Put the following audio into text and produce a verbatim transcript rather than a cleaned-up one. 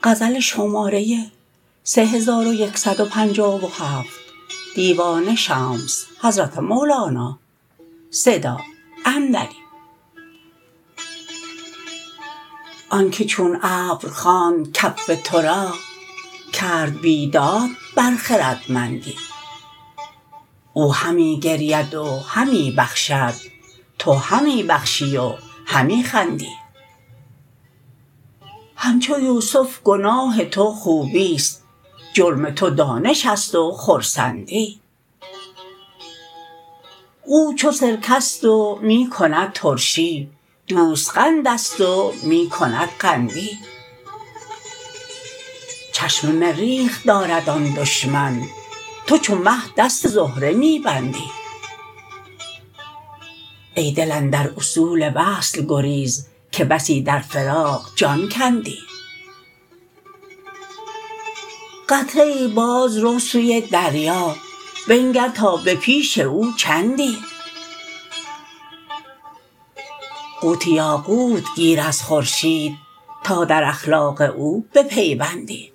غزل شماره سه هزار و یکصد و پنجاه و هفت دیوان شمس حضرت مولانا صدا اندری. آنکه چون ابر خواند کف تو را، کرد بیداد بر خردمندی. او همی گرید و همی بخشد، تو همی بخشی و همی خندی. همچو یوسف گناه تو خوبیست، جرم تو دانش است و خرسندی. او چو سرکه ست و می کند ترشی، دوست قند است و می کند قندی. چشم مریخ دارد آن دشمن، تو چو مه دست زهره می بندی. ای دل اندر اصول وصل گریز، که بسی در فراق جان کندی. قطره ای باز رو سوی دریا، بنگر تا به پیش او چندی. غوطی یاقوت گیر از خورشید، تا در اخلاق او بپیوندی.